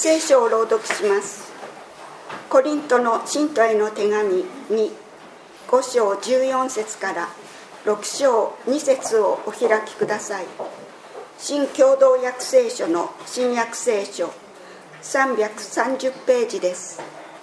聖書を朗読します。コリントの信徒への手紙に5章14節から6章2節をお開きください。新共同訳聖書の新約聖書330ページです。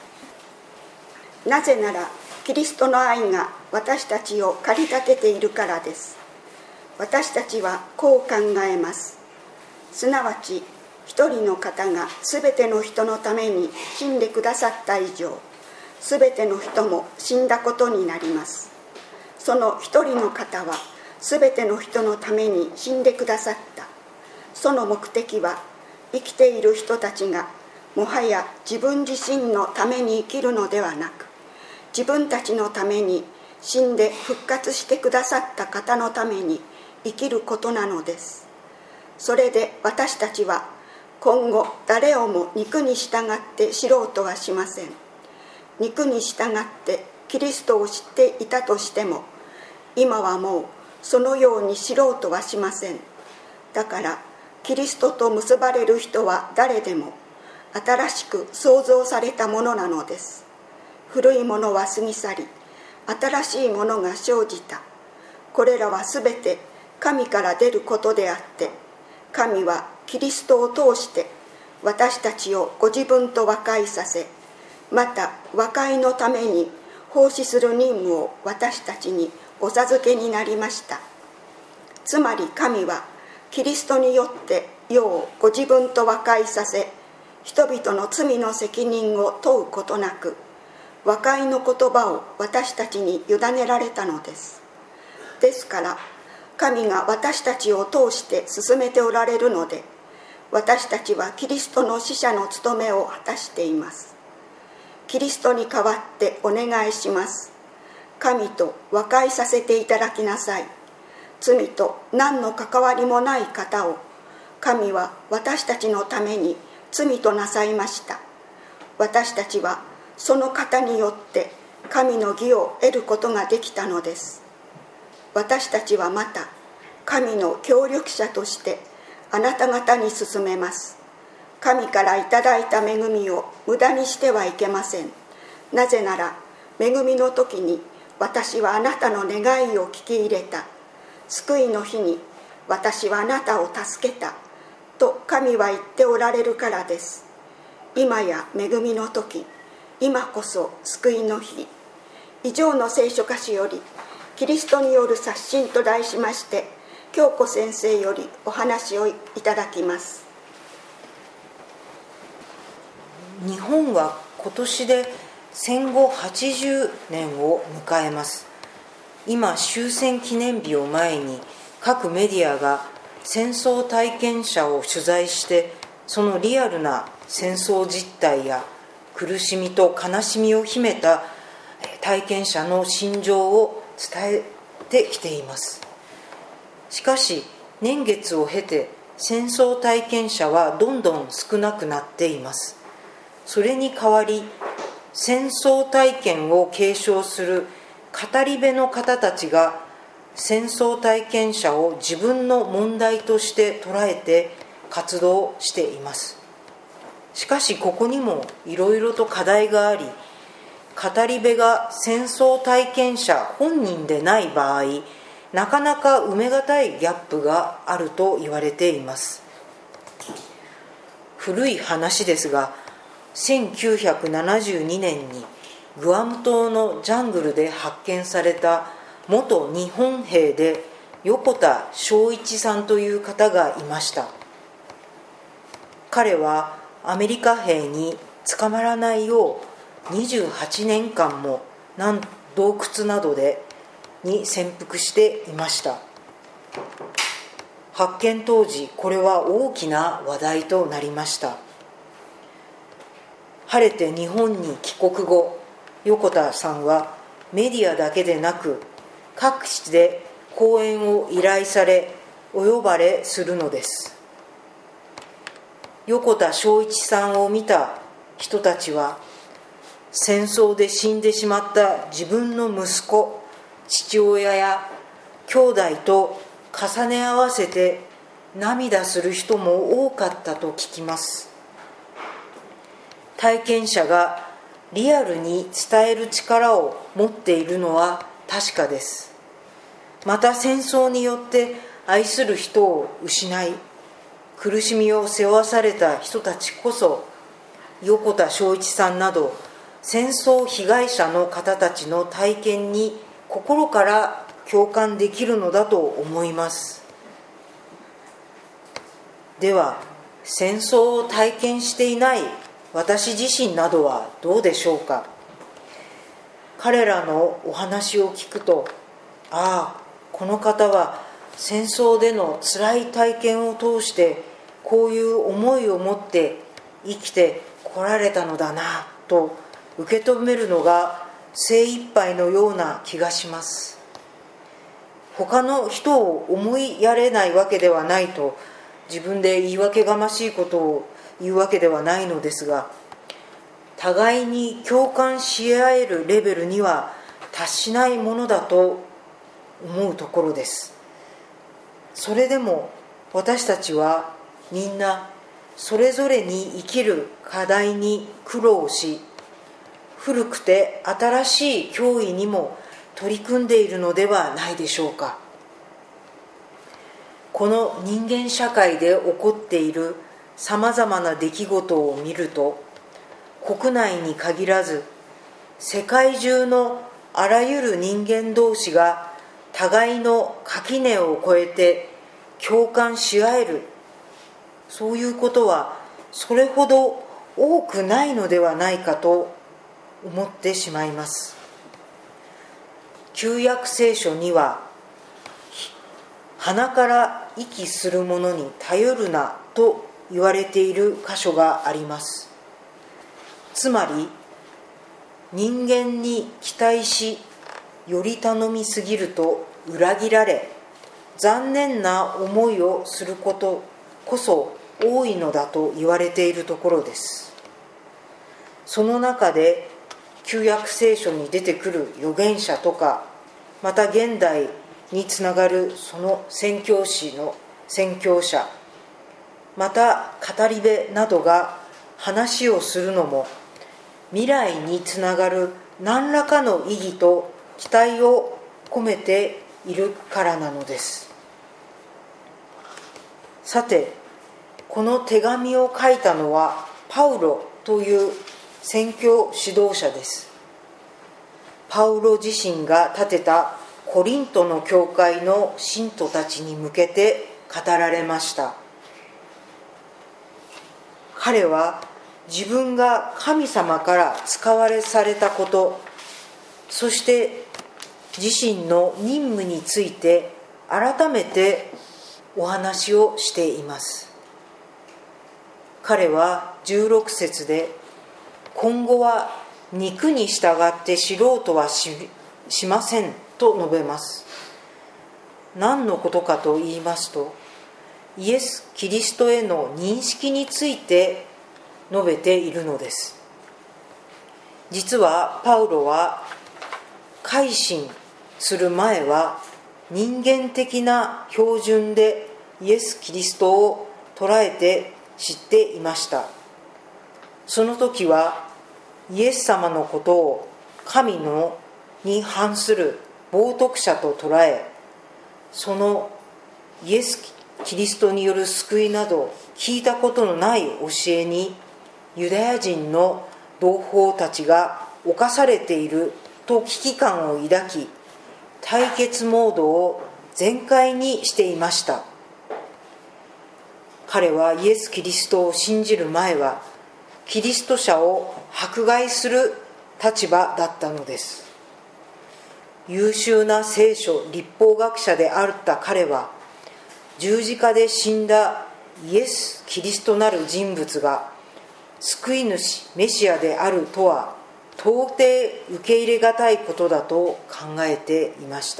なぜならキリストの愛が私たちを駆り立てているからです。私たちはこう考えます。すなわち一人の方がすべての人のために死んでくださった以上、すべての人も死んだことになります。その一人の方はすべての人のために死んでくださった。その目的は生きている人たちがもはや自分自身のために生きるのではなく、自分たちのために死んで復活してくださった方のために生きることなのです。それで私たちは今後誰をも肉に従って知ろうとはしません。肉に従ってキリストを知っていたとしても、今はもうそのように知ろうとはしません。だからキリストと結ばれる人は誰でも新しく創造されたものなのです。古いものは過ぎ去り、新しいものが生じた。これらはすべて神から出ることであって、神はキリストを通して私たちをご自分と和解させ、また和解のために奉仕する任務を私たちにお授けになりました。つまり神はキリストによって世をご自分と和解させ、人々の罪の責任を問うことなく、和解の言葉を私たちに委ねられたのです。ですから神が私たちを通して進めておられるので、私たちはキリストの使者の務めを果たしています。キリストに代わってお願いします。神と和解させていただきなさい。罪と何の関わりもない方を神は私たちのために罪となさいました。私たちはその方によって神の義を得ることができたのです。私たちはまた神の協力者としてあなた方に進めます。神からいただいた恵みを無駄にしてはいけません。なぜなら恵みの時に私はあなたの願いを聞き入れた。救いの日に私はあなたを助けたと神は言っておられるからです。今や恵みの時、今こそ救いの日。以上の聖書箇所よりキリストによる刷新と題しまして、京子先生よりお話をいただきます。 日本は今年で戦後80年を迎えます。今終戦記念日を前に各メディアが戦争体験者を取材して、そのリアルな戦争実態や苦しみと悲しみを秘めた体験者の心情を伝えてきています。しかし年月を経て戦争体験者はどんどん少なくなっています。それに代わり戦争体験を継承する語り部の方たちが戦争体験者を自分の問題として捉えて活動しています。しかしここにもいろいろと課題があり、語り部が戦争体験者本人でない場合、なかなか埋めがたいギャップがあると言われています。古い話ですが、1972年にグアム島のジャングルで発見された元日本兵で横田昭一さんという方がいました。彼はアメリカ兵に捕まらないよう28年間も洞窟などに潜伏していました。発見当時、これは大きな話題となりました。晴れて日本に帰国後、横田さんはメディアだけでなく各地で講演を依頼されお呼ばれするのです。横田昭一さんを見た人たちは、戦争で死んでしまった自分の息子、父親や兄弟と重ね合わせて涙する人も多かったと聞きます。 体験者がリアルに伝える力を持っているのは確かです。また戦争によって愛する人を失い、苦しみを背負わされた人たちこそ、横田昭一さんなど戦争被害者の方たちの体験に心から共感できるのだと思います。では、戦争を体験していない私自身などはどうでしょうか。彼らのお話を聞くと、ああ、この方は戦争での辛い体験を通してこういう思いを持って生きてこられたのだなと受け止めるのが精一杯のような気がします。他の人を思いやれないわけではないと自分で言い訳がましいことを言うわけではないのですが、互いに共感し合えるレベルには達しないものだと思うところです。それでも私たちはみんなそれぞれに生きる課題に苦労し、古くて新しい脅威にも取り組んでいるのではないでしょうか。この人間社会で起こっているさまざまな出来事を見ると、国内に限らず世界中のあらゆる人間同士が互いの垣根を越えて共感し合える、そういうことはそれほど多くないのではないかと思ってしまいます。旧約聖書には、鼻から息する者に頼るなと言われている箇所があります。つまり、人間に期待しより頼みすぎると裏切られ、残念な思いをすることこそ多いのだと言われているところです。その中で旧約聖書に出てくる預言者とか、また現代につながるその宣教師の宣教者、また語り部などが話をするのも、未来につながる何らかの意義と期待を込めているからなのです。さて、この手紙を書いたのはパウロという宣教指導者です。パウロ自身が建てたコリントの教会の信徒たちに向けて語られました。彼は自分が神様から使われされたこと、そして自身の任務について改めてお話をしています。彼は16節で、今後は肉に従って知ろうとは しませんと述べます。何のことかと言いますと、イエス・キリストへの認識について述べているのです。実はパウロは改心する前は人間的な標準でイエス・キリストを捉えて知っていました。その時はイエス様のことを神のに反する冒涜者と捉え、そのイエス・キリストによる救いなど聞いたことのない教えにユダヤ人の同胞たちが侵されていると危機感を抱き、対決モードを全開にしていました。彼はイエス・キリストを信じる前はキリスト者を迫害する立場だったのです。優秀な聖書立法学者であった彼は、十字架で死んだイエス・キリストなる人物が救い主メシアであるとは到底受け入れがたいことだと考えていました。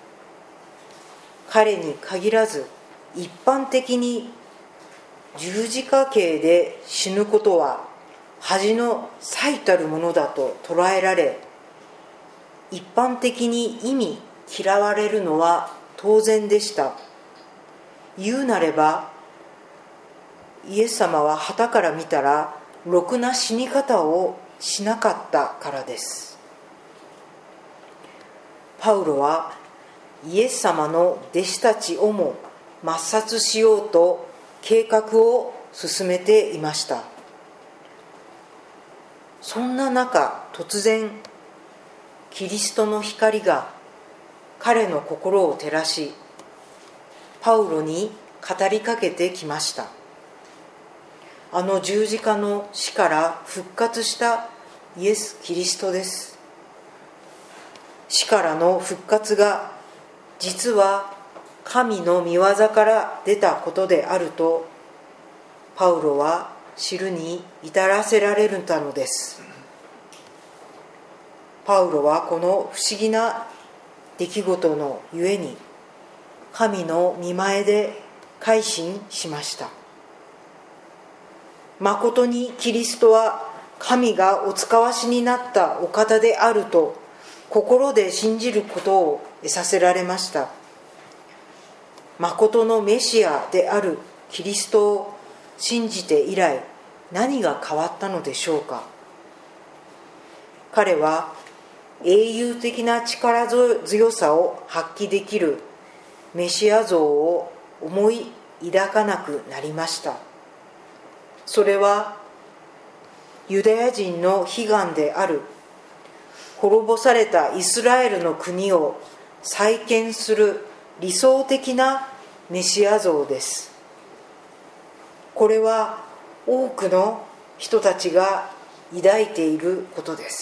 彼に限らず一般的に十字架刑で死ぬことは恥の最たるものだと捉えられ、一般的に忌み嫌われるのは当然でした。言うなれば、イエス様は傍から見たらろくな死に方をしなかったからです。パウロはイエス様の弟子たちをも抹殺しようと計画を進めていました。そんな中、突然キリストの光が彼の心を照らし、パウロに語りかけてきました。あの十字架の死から復活したイエス・キリストです。死からの復活が実は神の御業から出たことであるとパウロは知るに至らせられたのです。パウロはこの不思議な出来事のゆえに神の御前で改心しました。まことにキリストは神がお使わしになったお方であると心で信じることを得させられました。まことのメシアであるキリストを信じて以来、何が変わったのでしょうか。彼は英雄的な力強さを発揮できるメシア像を思い抱かなくなりました。それはユダヤ人の悲願である滅ぼされたイスラエルの国を再建する理想的なメシア像です。これは多くの人たちが抱いていることです。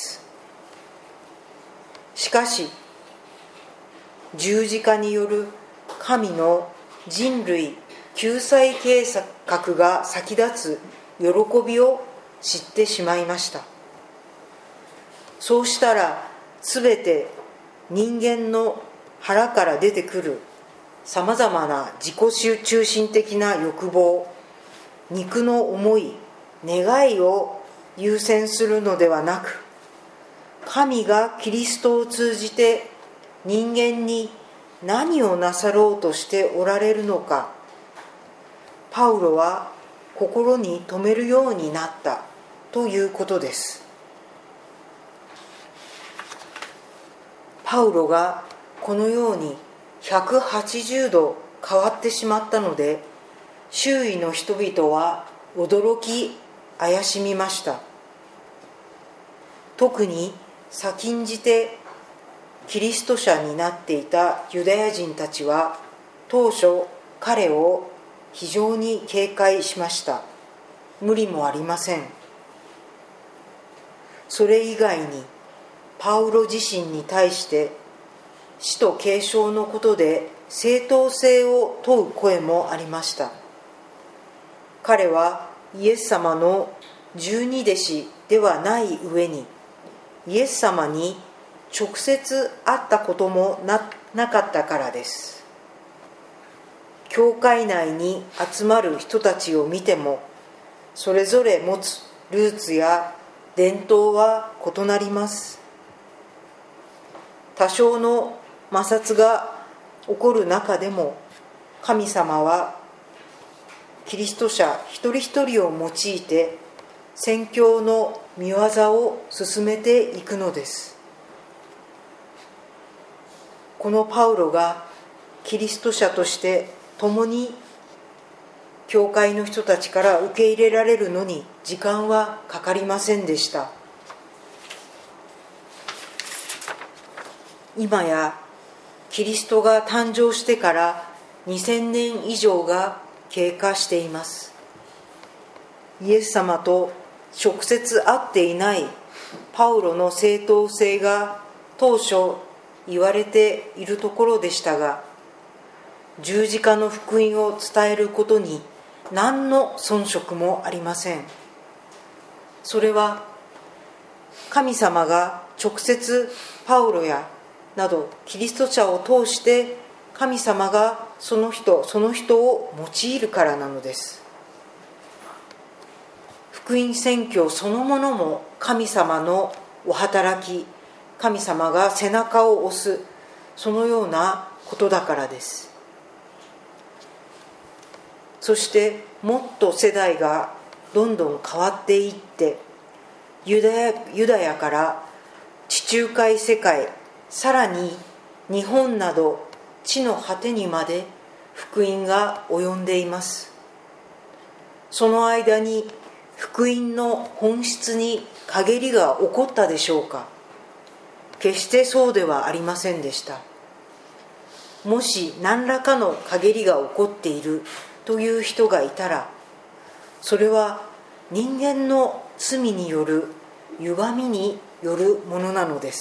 しかし十字架による神の人類救済計画が先立つ喜びを知ってしまいました。そうしたらすべて人間の腹から出てくるさまざまな自己中心的な欲望、肉の思い、願いを優先するのではなく、神がキリストを通じて人間に何をなさろうとしておられるのか、パウロは心に留めるようになったということです。パウロがこのように180度変わってしまったので、周囲の人々は驚き怪しみました。特に先んじてキリスト者になっていたユダヤ人たちは当初彼を非常に警戒しました。無理もありません。それ以外にパウロ自身に対して死と継承のことで正当性を問う声もありました。彼はイエス様の十二弟子ではない上に、イエス様に直接会ったことも なかったからです。教会内に集まる人たちを見ても、それぞれ持つルーツや伝統は異なります。多少の摩擦が起こる中でも、神様はキリスト者一人一人を用いて宣教の御業を進めていくのです。このパウロがキリスト者として共に教会の人たちから受け入れられるのに時間はかかりませんでした。今やキリストが誕生してから2000年以上が経過しています。イエス様と直接会っていないパウロの正当性が当初言われているところでしたが、十字架の福音を伝えることに何の遜色もありません。それは神様が直接パウロやなどキリスト者を通して神様がその人を用いるからなのです。福音宣教そのものも神様のお働き、神様が背中を押す、そのようなことだからです。そしてもっと世代がどんどん変わっていって、ユダヤから地中海世界、さらに日本など地の果てにまで福音が及んでいます。その間に福音の本質に陰りが起こったでしょうか。決してそうではありませんでした。もし何らかの陰りが起こっているという人がいたら、それは人間の罪による歪みによるものなのです。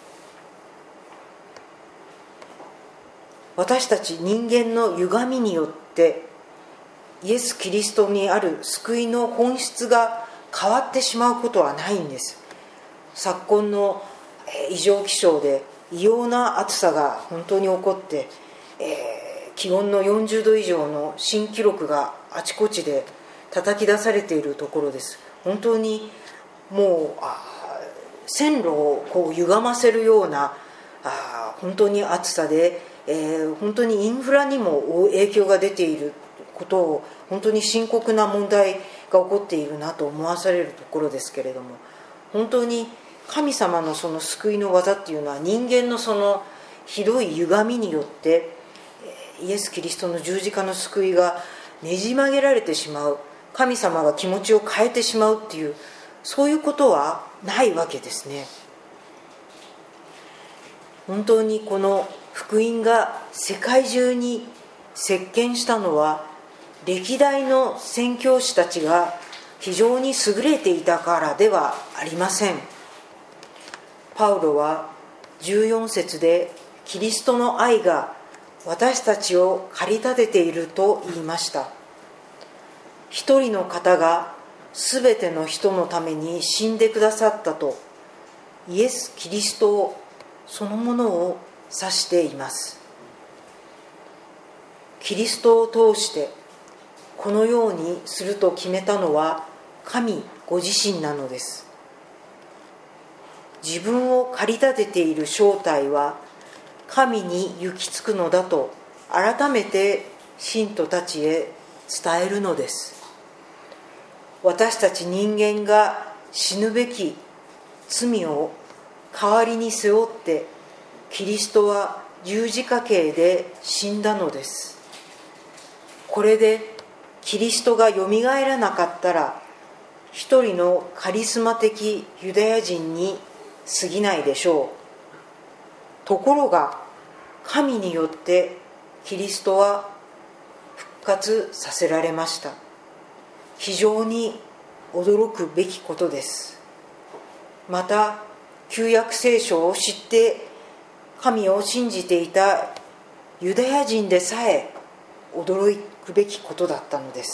私たち人間の歪みによってイエス・キリストにある救いの本質が変わってしまうことはないんです。昨今の異常気象で異様な暑さが本当に起こって、気温の40度以上の新記録があちこちで叩き出されているところです。本当にもう線路をこう歪ませるような本当に暑さで、本当にインフラにも影響が出ていることを、本当に深刻な問題が起こっているなと思わされるところですけれども、本当に神様のその救いの技っていうのは、人間のそのひどい歪みによってイエス・キリストの十字架の救いがねじ曲げられてしまう、神様が気持ちを変えてしまうっていう、そういうことはないわけですね。本当にこの福音が世界中に席巻したのは、歴代の宣教師たちが非常に優れていたからではありません。パウロは14節で、キリストの愛が私たちを駆り立てていると言いました。一人の方がすべての人のために死んでくださったと、イエス・キリストそのものを指しています。キリストを通してこのようにすると決めたのは神ご自身なのです。自分を駆り立てている正体は神に行き着くのだと改めて信徒たちへ伝えるのです。私たち人間が死ぬべき罪を代わりに背負ってキリストは十字架刑で死んだのです。これでキリストがよみがえらなかったら、一人のカリスマ的ユダヤ人に過ぎないでしょう。ところが神によってキリストは復活させられました。非常に驚くべきことです。また旧約聖書を知って神を信じていたユダヤ人でさえ驚くべきことだったのです。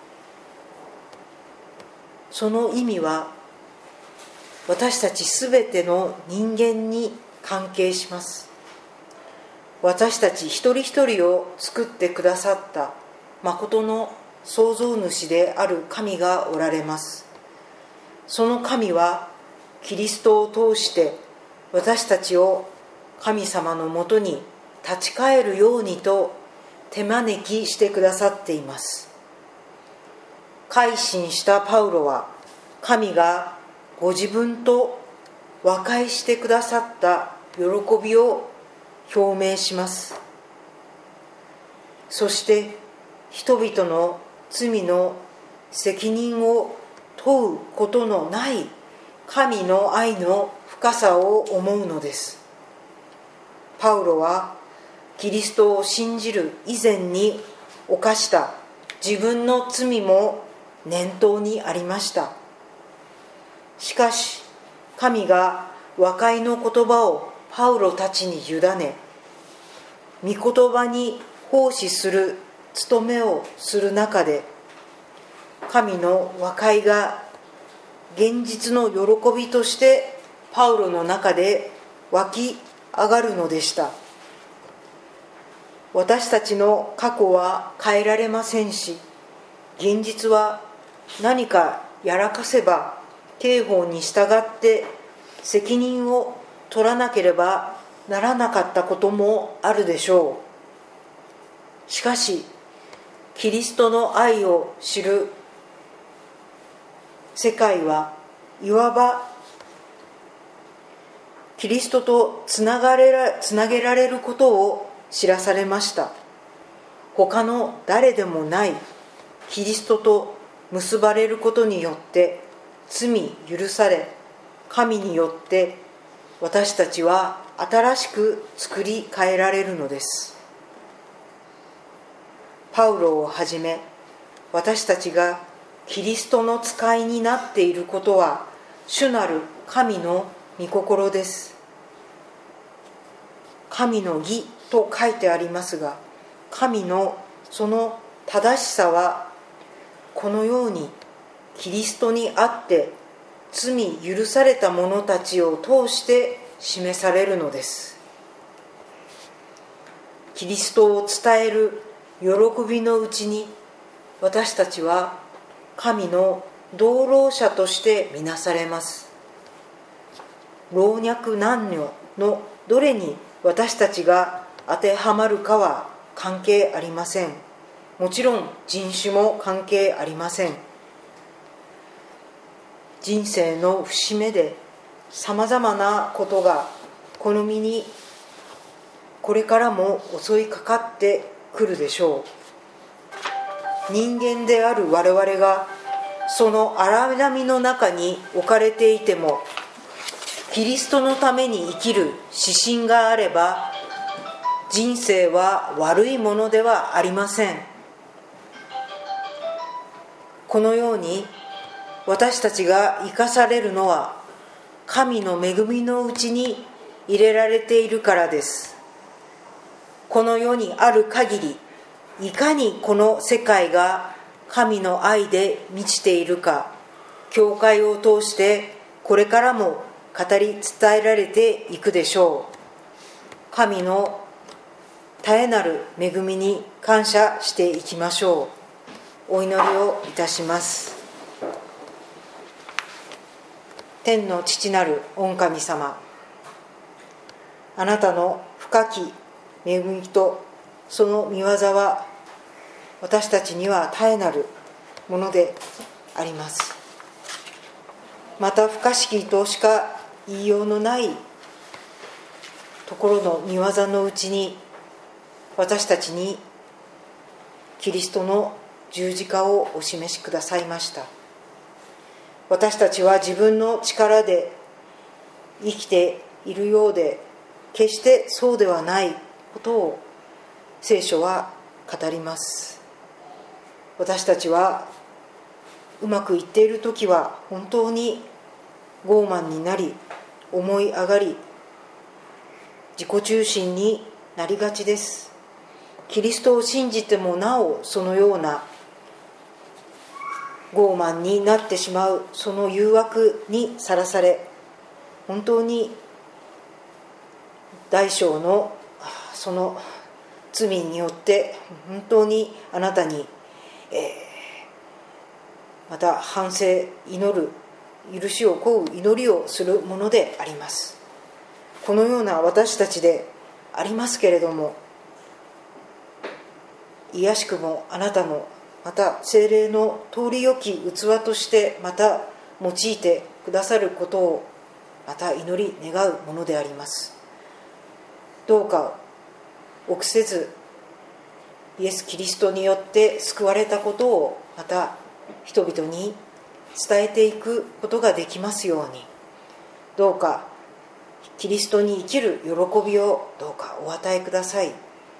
その意味は私たちすべての人間に関係します。私たち一人一人を作ってくださった誠の創造主である神がおられます。その神はキリストを通して私たちを神様のもとに立ち返るようにと手招きしてくださっています。改心したパウロは神がご自分と和解してくださった喜びを表明します。そして人々の罪の責任を問うことのない神の愛の深さを思うのです。パウロはキリストを信じる以前に犯した自分の罪も念頭にありました。しかし神が和解の言葉をパウロたちに委ね、御言葉に奉仕する務めをする中で、神の和解が現実の喜びとしてパウロの中で湧き上がるのでした。私たちの過去は変えられませんし、現実は何かやらかせば刑法に従って責任を取らなければならなかったこともあるでしょう。しかしキリストの愛を知る世界はいわばキリストとつなげられることを知らされました。他の誰でもないキリストと結ばれることによって罪許され、神によって私たちは新しく作り変えられるのです。パウロをはじめ私たちがキリストの使いになっていることは主なる神の御心です。神の義と書いてありますが、神のその正しさはこのようにキリストにあって罪許された者たちを通して示されるのです。キリストを伝える喜びのうちに私たちは神の同労者として見なされます。老若男女のどれに私たちが当てはまるかは関係ありません。もちろん人種も関係ありません。人生の節目でさまざまなことがこの身にこれからも襲いかかってくるでしょう。人間である我々がその荒波の中に置かれていても、キリストのために生きる指針があれば、人生は悪いものではありません。このように私たちが生かされるのは神の恵みのうちに入れられているからです。この世にある限り、いかにこの世界が神の愛で満ちているか、教会を通してこれからも語り伝えられていくでしょう。神の絶えなる恵みに感謝していきましょう。お祈りをいたします。天の父なる御神様、あなたの深き恵みとその御業は私たちには絶えなるものであります。また不可思議としか言いようのないところの御業のうちに、私たちにキリストの十字架をお示しくださいました。私たちは自分の力で生きているようで、決してそうではないことを聖書は語ります。私たちはうまくいっているときは本当に傲慢になり、思い上がり、自己中心になりがちです。キリストを信じてもなおそのような傲慢になってしまう、その誘惑にさらされ、本当に大小のその罪によって本当にあなたに、また反省、祈る、許しを請う祈りをするものであります。このような私たちでありますけれども、いやしくもあなたのまた聖霊の通りよき器としてまた用いてくださることをまた祈り願うものであります。どうか臆せず、イエス・キリストによって救われたことをまた人々に伝えていくことができますように、どうかキリストに生きる喜びをどうかお与えください。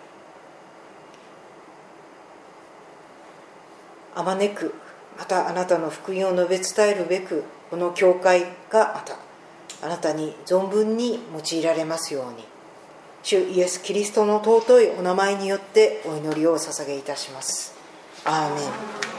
あまねくまたあなたの福音を述べ伝えるべく、この教会がまたあなたに存分に用いられますように、主イエス・キリストの尊いお名前によってお祈りをお捧げいたします。アーメン。